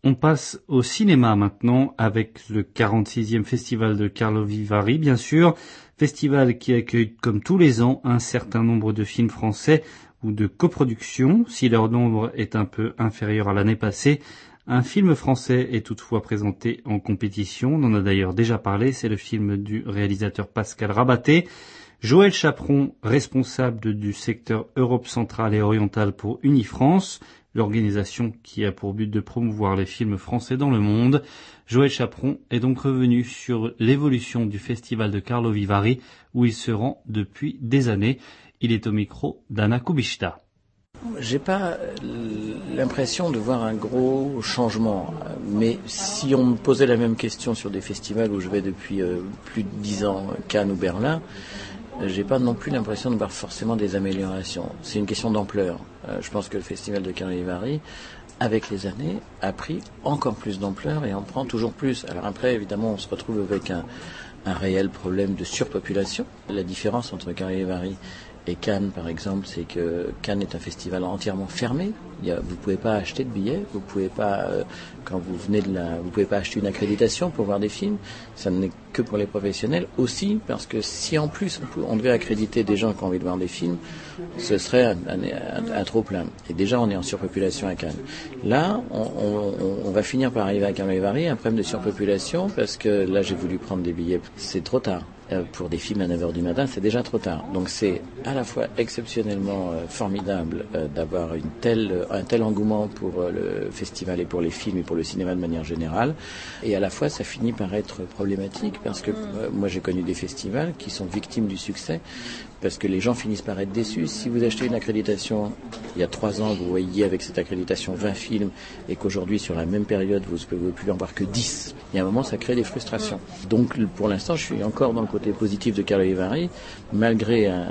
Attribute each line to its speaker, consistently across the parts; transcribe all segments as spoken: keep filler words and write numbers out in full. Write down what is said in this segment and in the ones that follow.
Speaker 1: On passe au cinéma maintenant avec le quarante-sixième festival de Karlovy Vary, bien sûr. Festival qui accueille comme tous les ans un certain nombre de films français ou de coproductions. Si leur nombre est un peu inférieur à l'année passée, un film français est toutefois présenté en compétition. On en a d'ailleurs déjà parlé, c'est le film du réalisateur Pascal Rabaté. Joël Chaperon, responsable du secteur Europe centrale et orientale pour Unifrance, l'organisation qui a pour but de promouvoir les films français dans le monde. Joël Chaperon est donc revenu sur l'évolution du festival de Karlovy Vary, où il se rend depuis des années. Il est au micro d'Anna Kubishta.
Speaker 2: J'ai pas l'impression de voir un gros changement, mais si on me posait la même question sur des festivals où je vais depuis euh, plus de dix ans, Cannes ou Berlin, j'ai pas non plus l'impression de voir forcément des améliorations. C'est une question d'ampleur. Euh, je pense que le festival de Karlovy Vary, avec les années, a pris encore plus d'ampleur et en prend toujours plus. Alors après, évidemment, on se retrouve avec un, un réel problème de surpopulation. La différence entre Karlovy Vary et Cannes, par exemple, c'est que Cannes est un festival entièrement fermé. Il y a, vous pouvez pas acheter de billets, vous pouvez pas, euh, quand vous venez de la, vous pouvez pas acheter une accréditation pour voir des films. Ça n'est que pour les professionnels aussi, parce que si en plus on, peut, on devait accréditer des gens qui ont envie de voir des films, ce serait un, un, un, un trop plein. Et déjà, on est en surpopulation à Cannes. Là, on, on, on va finir par arriver à Karlovy Vary, un problème de surpopulation, parce que là, j'ai voulu prendre des billets. C'est trop tard. Euh, pour des films à neuf heures du matin, c'est déjà trop tard. Donc c'est à la fois exceptionnellement euh, formidable euh, d'avoir une telle, euh, un tel engouement pour euh, le festival et pour les films et pour le cinéma de manière générale. Et à la fois, ça finit par être problématique parce que euh, moi j'ai connu des festivals qui sont victimes du succès parce que les gens finissent par être déçus. Si vous achetez une accréditation, il y a trois ans, vous voyiez avec cette accréditation vingt films et qu'aujourd'hui, sur la même période, vous ne pouvez plus en voir que dix. Il y a un moment, ça crée des frustrations. Donc, pour l'instant, je suis encore dans le côté positif de Karlovy Vary, malgré un,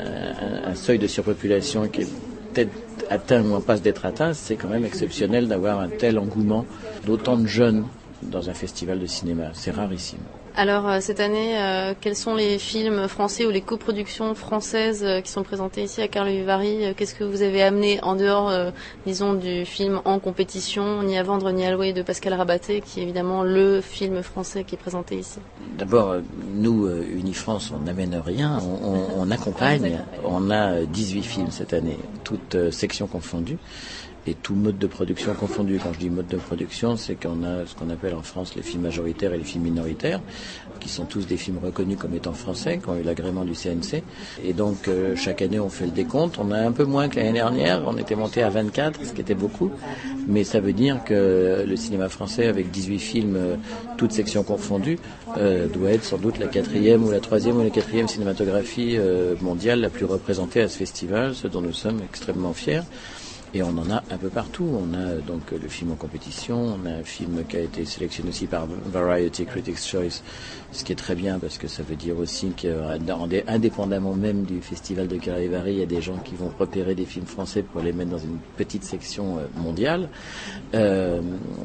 Speaker 2: un, un seuil de surpopulation qui est peut-être atteint ou en passe d'être atteint. C'est quand même exceptionnel d'avoir un tel engouement d'autant de jeunes dans un festival de cinéma. C'est rarissime.
Speaker 3: Alors euh, cette année, euh, quels sont les films français ou les coproductions françaises euh, qui sont présentées ici à Karlovy Vary? Qu'est-ce que vous avez amené en dehors, euh, disons, du film en compétition, Ni à vendre ni à louer de Pascal Rabaté, qui est évidemment le film français qui est présenté ici?
Speaker 2: D'abord, nous, euh, Unifrance, on n'amène rien, on, on, on accompagne. On a dix-huit films cette année, toutes euh, sections confondues. Et tout mode de production confondu. Quand je dis mode de production, c'est qu'on a ce qu'on appelle en France les films majoritaires et les films minoritaires, qui sont tous des films reconnus comme étant français, qui ont eu l'agrément du C N C. Et donc, euh, chaque année, on fait le décompte. On a un peu moins que l'année dernière. On était monté à vingt-quatre, ce qui était beaucoup. Mais ça veut dire que le cinéma français, avec dix-huit films, euh, toutes sections confondues, euh, doit être sans doute la quatrième ou la troisième ou la quatrième cinématographie euh, mondiale la plus représentée à ce festival, ce dont nous sommes extrêmement fiers. Et on en a un peu partout. On a donc le film en compétition, on a un film qui a été sélectionné aussi par Variety Critics' Choice, ce qui est très bien parce que ça veut dire aussi qu'indépendamment même du festival de Karlovy Vary, il y a des gens qui vont repérer des films français pour les mettre dans une petite section mondiale. Euh,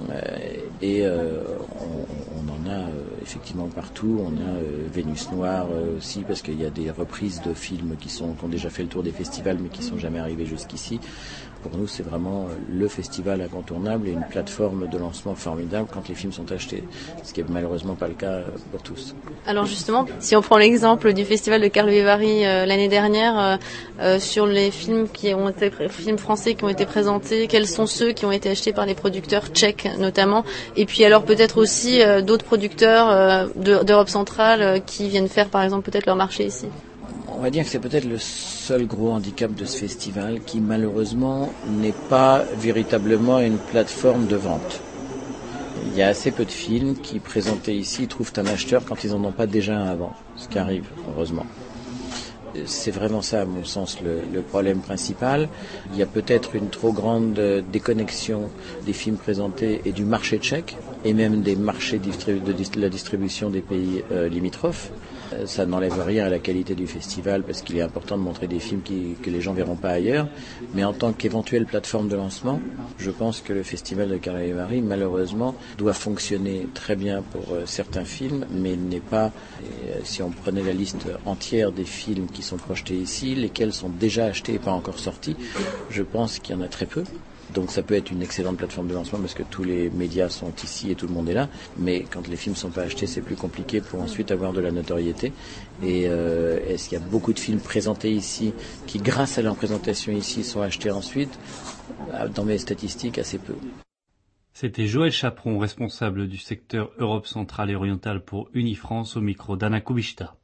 Speaker 2: et euh, on, on en a effectivement partout. On a euh, Vénus Noire euh, aussi parce qu'il y a des reprises de films qui, sont, qui ont déjà fait le tour des festivals mais qui ne sont jamais arrivés jusqu'ici. Pour nous, c'est vraiment le festival incontournable et une plateforme de lancement formidable quand les films sont achetés, ce qui n'est malheureusement pas le cas pour tous.
Speaker 3: Alors justement, si on prend l'exemple du festival de Karlovy Vary euh, l'année dernière, euh, euh, sur les films qui ont été films français qui ont été présentés, quels sont ceux qui ont été achetés par les producteurs tchèques notamment, et puis alors peut-être aussi euh, d'autres producteurs euh, de, d'Europe centrale euh, qui viennent faire par exemple peut-être leur marché ici?
Speaker 2: On va dire que c'est peut-être le seul gros handicap de ce festival qui malheureusement n'est pas véritablement une plateforme de vente. Il y a assez peu de films qui, présentés ici, trouvent un acheteur quand ils n'en ont pas déjà un avant, ce qui arrive, heureusement. C'est vraiment ça, à mon sens, le, le problème principal. Il y a peut-être une trop grande déconnexion des films présentés et du marché tchèque, et même des marchés distribu- de la distribution des pays euh, limitrophes. Ça n'enlève rien à la qualité du festival parce qu'il est important de montrer des films qui, que les gens verront pas ailleurs. Mais en tant qu'éventuelle plateforme de lancement, je pense que le festival de Karlovy Vary, malheureusement, doit fonctionner très bien pour euh, certains films, mais il n'est pas, euh, si on prenait la liste entière des films qui sont projetés ici, lesquels sont déjà achetés et pas encore sortis, je pense qu'il y en a très peu. Donc ça peut être une excellente plateforme de lancement parce que tous les médias sont ici et tout le monde est là. Mais quand les films sont pas achetés, c'est plus compliqué pour ensuite avoir de la notoriété. Et euh, est-ce qu'il y a beaucoup de films présentés ici qui, grâce à leur présentation ici, sont achetés ensuite? Dans mes statistiques, assez peu.
Speaker 1: C'était Joël Chaperon, responsable du secteur Europe centrale et orientale pour Unifrance, au micro d'Anna Kubishta.